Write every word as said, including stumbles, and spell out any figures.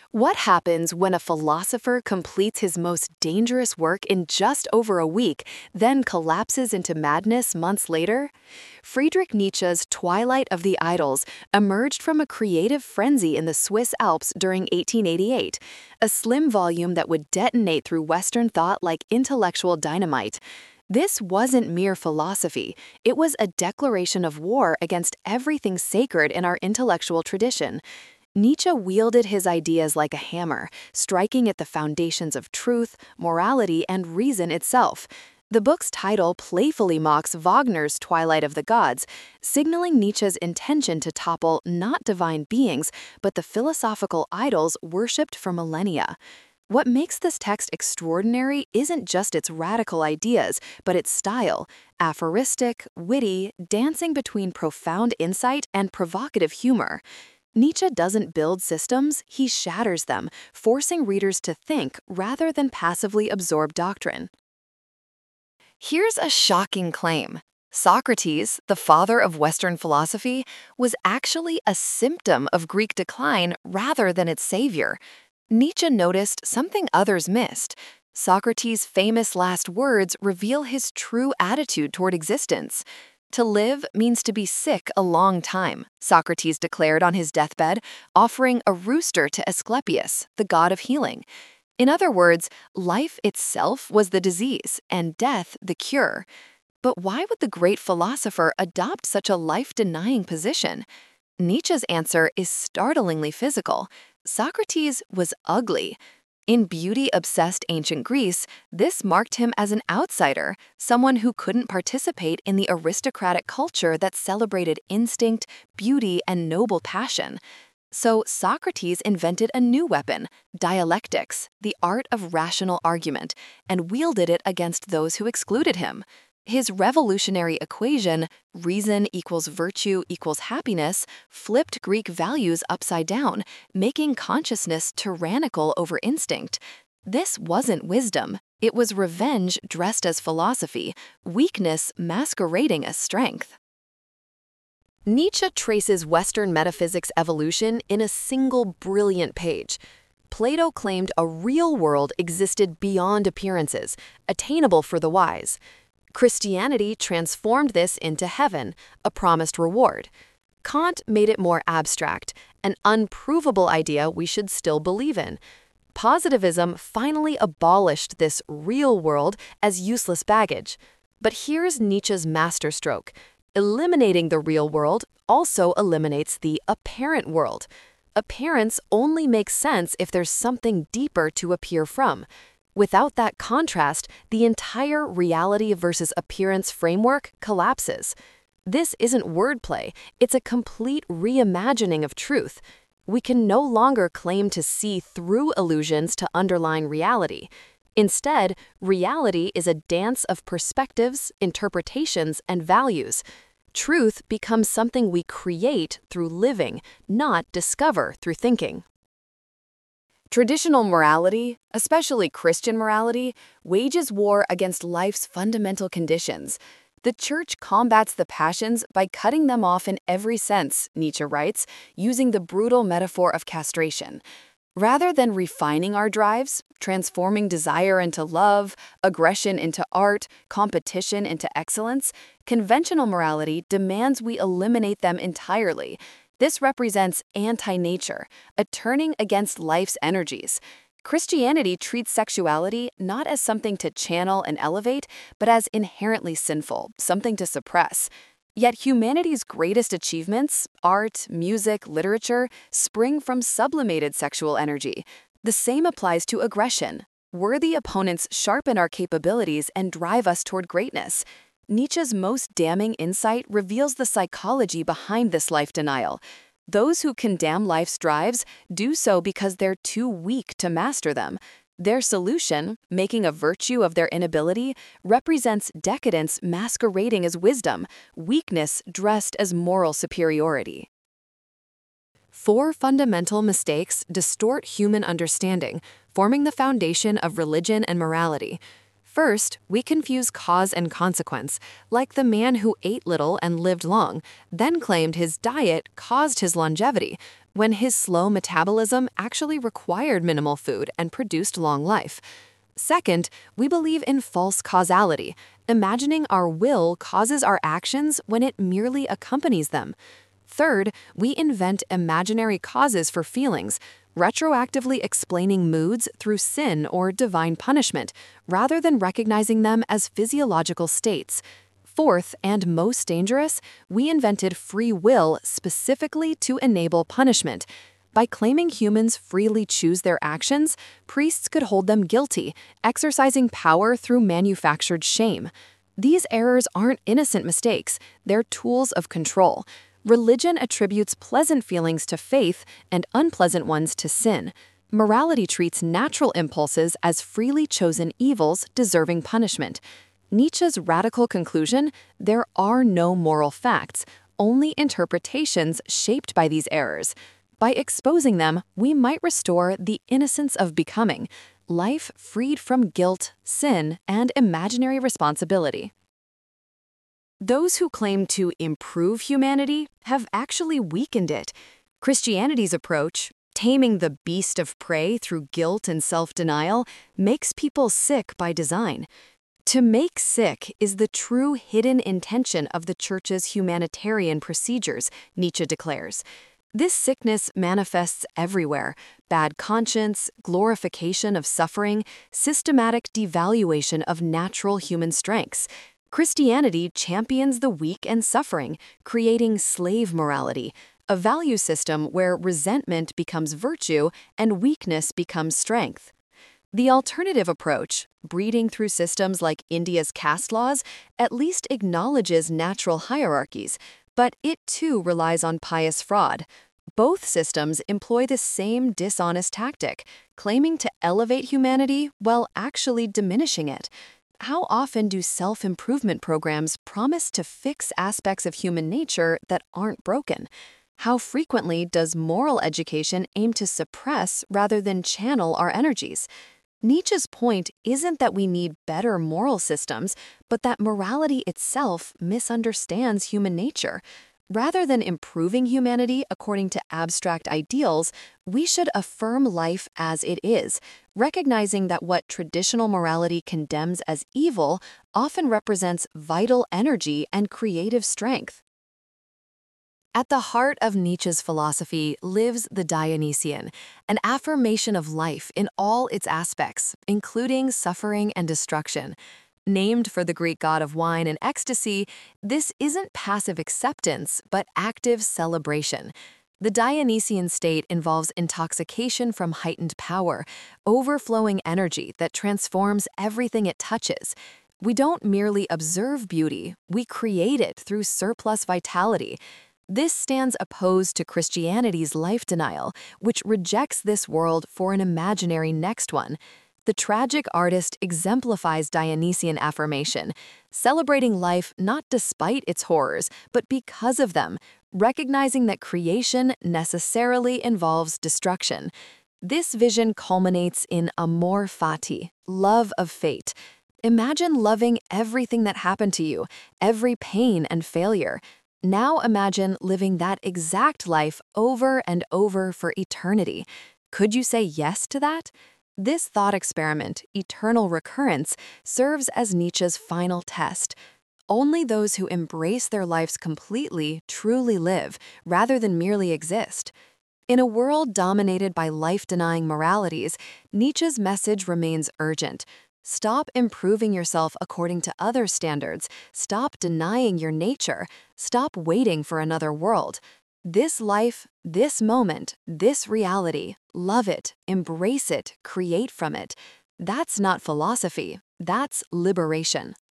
What happens when a philosopher completes his most dangerous work in just over a week, then collapses into madness months later? Friedrich Nietzsche's Twilight of the Idols emerged from a creative frenzy in the Swiss Alps during eighteen eighty-eight, a slim volume that would detonate through Western thought like intellectual dynamite. This wasn't mere philosophy, it was a declaration of war against everything sacred in our intellectual tradition. Nietzsche wielded his ideas like a hammer, striking at the foundations of truth, morality, and reason itself. The book's title playfully mocks Wagner's Twilight of the Gods, signaling Nietzsche's intention to topple not divine beings, but the philosophical idols worshipped for millennia. What makes this text extraordinary isn't just its radical ideas, but its style, aphoristic, witty, dancing between profound insight and provocative humor. Nietzsche doesn't build systems, he shatters them, forcing readers to think rather than passively absorb doctrine. Here's a shocking claim. Socrates, the father of Western philosophy, was actually a symptom of Greek decline rather than its savior. Nietzsche noticed something others missed. Socrates' famous last words reveal his true attitude toward existence. To live means to be sick a long time, Socrates declared on his deathbed, offering a rooster to Asclepius, the god of healing. In other words, life itself was the disease and death the cure. But why would the great philosopher adopt such a life-denying position? Nietzsche's answer is startlingly physical. Socrates was ugly. In beauty-obsessed ancient Greece, this marked him as an outsider, someone who couldn't participate in the aristocratic culture that celebrated instinct, beauty, and noble passion. So Socrates invented a new weapon, dialectics, the art of rational argument, and wielded it against those who excluded him. His revolutionary equation, reason equals virtue equals happiness, flipped Greek values upside down, making consciousness tyrannical over instinct. This wasn't wisdom, it was revenge dressed as philosophy, weakness masquerading as strength. Nietzsche traces Western metaphysics evolution in a single brilliant page. Plato claimed a real world existed beyond appearances, attainable for the wise. Christianity transformed this into heaven, a promised reward. Kant made it more abstract, an unprovable idea we should still believe in. Positivism finally abolished this real world as useless baggage. But here's Nietzsche's masterstroke. Eliminating the real world also eliminates the apparent world. Appearance only makes sense if there's something deeper to appear from. Without that contrast, the entire reality versus appearance framework collapses. This isn't wordplay, it's a complete reimagining of truth. We can no longer claim to see through illusions to underline reality. Instead, reality is a dance of perspectives, interpretations, and values. Truth becomes something we create through living, not discover through thinking. Traditional morality, especially Christian morality, wages war against life's fundamental conditions. The Church combats the passions by cutting them off in every sense, Nietzsche writes, using the brutal metaphor of castration. Rather than refining our drives, transforming desire into love, aggression into art, competition into excellence, conventional morality demands we eliminate them entirely. This represents anti-nature, a turning against life's energies. Christianity treats sexuality not as something to channel and elevate, but as inherently sinful, something to suppress. Yet humanity's greatest achievements, art, music, literature, spring from sublimated sexual energy. The same applies to aggression. Worthy opponents sharpen our capabilities and drive us toward greatness. Nietzsche's most damning insight reveals the psychology behind this life denial. Those who condemn life's drives do so because they're too weak to master them. Their solution, making a virtue of their inability, represents decadence masquerading as wisdom, weakness dressed as moral superiority. Four fundamental mistakes distort human understanding, forming the foundation of religion and morality. First, we confuse cause and consequence, like the man who ate little and lived long, then claimed his diet caused his longevity, when his slow metabolism actually required minimal food and produced long life. Second, we believe in false causality, imagining our will causes our actions when it merely accompanies them. Third, we invent imaginary causes for feelings, retroactively explaining moods through sin or divine punishment, rather than recognizing them as physiological states. Fourth, and most dangerous, we invented free will specifically to enable punishment. By claiming humans freely choose their actions, priests could hold them guilty, exercising power through manufactured shame. These errors aren't innocent mistakes, they're tools of control. Religion attributes pleasant feelings to faith and unpleasant ones to sin. Morality treats natural impulses as freely chosen evils deserving punishment. Nietzsche's radical conclusion: there are no moral facts, only interpretations shaped by these errors. By exposing them, we might restore the innocence of becoming, life freed from guilt, sin, and imaginary responsibility. Those who claim to improve humanity have actually weakened it. Christianity's approach, taming the beast of prey through guilt and self-denial, makes people sick by design. To make sick is the true hidden intention of the Church's humanitarian procedures, Nietzsche declares. This sickness manifests everywhere: bad conscience, glorification of suffering, systematic devaluation of natural human strengths. Christianity champions the weak and suffering, creating slave morality, a value system where resentment becomes virtue and weakness becomes strength. The alternative approach, breeding through systems like India's caste laws, at least acknowledges natural hierarchies, but it too relies on pious fraud. Both systems employ the same dishonest tactic, claiming to elevate humanity while actually diminishing it. How often do self-improvement programs promise to fix aspects of human nature that aren't broken? How frequently does moral education aim to suppress rather than channel our energies? Nietzsche's point isn't that we need better moral systems, but that morality itself misunderstands human nature. Rather than improving humanity according to abstract ideals, we should affirm life as it is, recognizing that what traditional morality condemns as evil often represents vital energy and creative strength. At the heart of Nietzsche's philosophy lives the Dionysian, an affirmation of life in all its aspects, including suffering and destruction. Named for the Greek god of wine and ecstasy, this isn't passive acceptance, but active celebration. The Dionysian state involves intoxication from heightened power, overflowing energy that transforms everything it touches. We don't merely observe beauty, we create it through surplus vitality. This stands opposed to Christianity's life denial, which rejects this world for an imaginary next one. The tragic artist exemplifies Dionysian affirmation, celebrating life not despite its horrors, but because of them, recognizing that creation necessarily involves destruction. This vision culminates in amor fati, love of fate. Imagine loving everything that happened to you, every pain and failure. Now imagine living that exact life over and over for eternity. Could you say yes to that? This thought experiment, eternal recurrence, serves as Nietzsche's final test. Only those who embrace their lives completely truly live, rather than merely exist. In a world dominated by life-denying moralities, Nietzsche's message remains urgent. Stop improving yourself according to other standards. Stop denying your nature. Stop waiting for another world. This life, this moment, this reality, love it, embrace it, create from it. That's not philosophy, that's liberation.